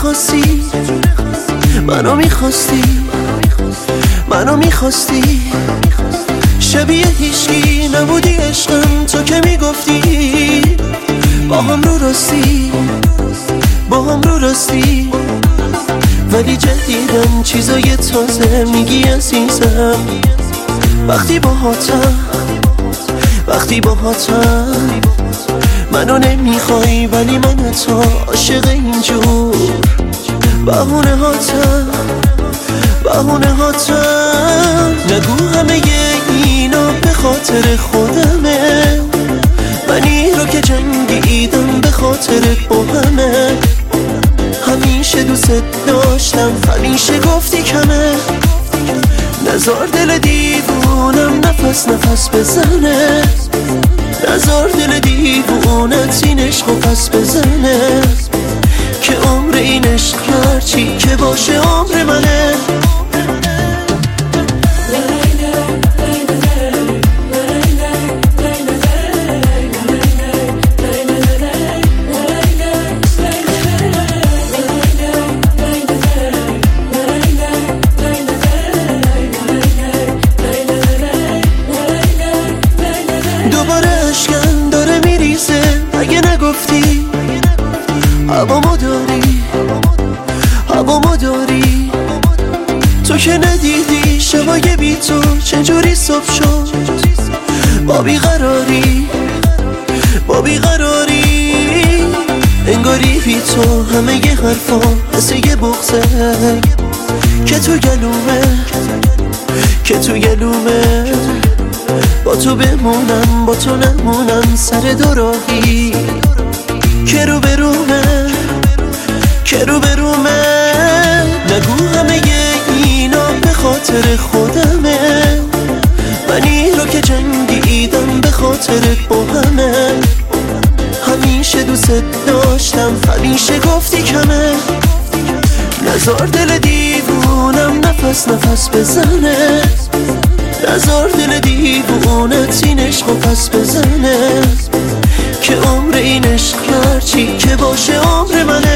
خواستی، منو میخواستی، منو میخواستی، شبیه هیچکی نبودی عشقم، تو که میگفتی با هم رو راستی، با هم رو راستی، ولی جدیدن چیزای تازه میگی عزیزم. وقتی باهاتم، وقتی باهاتم، منو نمیخوای ولی من تو عاشق اینجور بهونه هاتم، بهونه هاتم. نگو همه اینا به خاطر خودمه، منی رو که جنگیدم به خاطرت با همه. همیشه دوست داشتم، همیشه گفتی کمه، نزار دل دیوونم نفس نفس بزنه، نزار دل دیوونت این عشقو پس بزنه، که عمر این عشق هرچی که باشه عمر منه. اگه نگفتی هوامو داری، هوامو داری، تو که ندیدی شبای بی تو چجوری صبح شد، با بیقراری، با بیقراری، انگاری بی تو همه ی حرفا مثل یه بغضه که تو گلومه، که تو گلومه. با تو بمونم با تو نمونم سر دوراهی، که رو برومه، که رو برومه. نگو همه اینا به خاطر خودمه، منی رو که جنگیدم به خاطرت با همه. همیشه دوست داشتم، همیشه گفتی کمه، نزار دل دیوونم نفس نفس بزنه، نزار دل دیوونت این عشقو پس بزنه، که عمر این عشق هرچی که باشه عمر منه.